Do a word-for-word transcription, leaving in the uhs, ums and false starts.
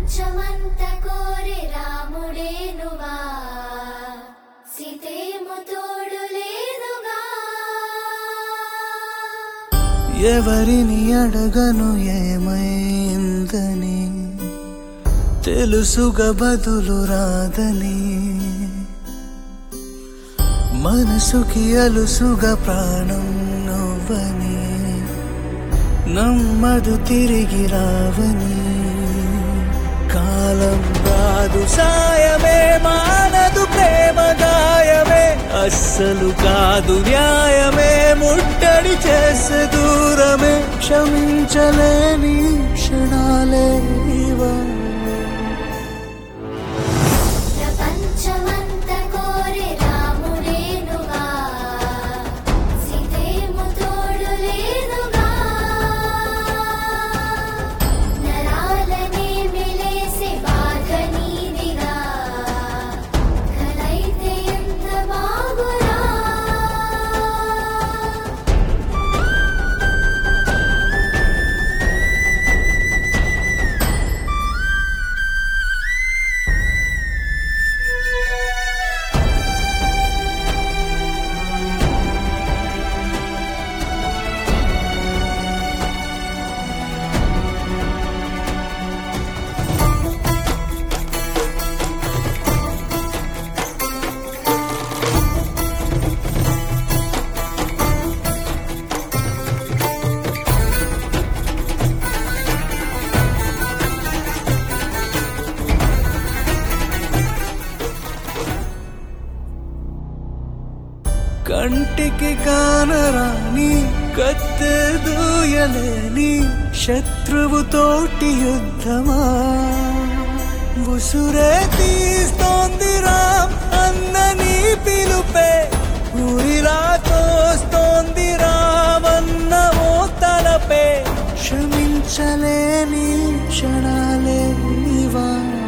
ప్రపంచమంత కోరి రాముడేనుగా సీతేమో తోడు లేదుగా ఎవరిని అడగను ఏమైందని తెలుసుగా బదులు రాదని మనసుకి అలుసుగా ప్రాణం నువ్వని నమ్మదు తిరిగి రావని కాలం రాదు సాయమే మానదు ప్రేమ గాయమే అస్సలు కాదు న్యాయమే ముట్టడి చేసే దూరమే క్షమించలేని క్షణాలే ఇవా ప్రపంచమంత కోరి రాముడేనుగా సీతేమో తోడు లేదుగా నరాలనే మిలేసే బాధ నీదిగా కలైతే ఎంత బాగురా కంటికి కానరాని కత్తె దూయలేని శత్రువుతోటి యుద్ధమా ఉసురే తీస్తోంది రామ్ అన్నని పిలుపే ఊరిలా తోస్తోంది రామన్న ఓ తలపే క్షమించలేని క్షణాలే ఇవా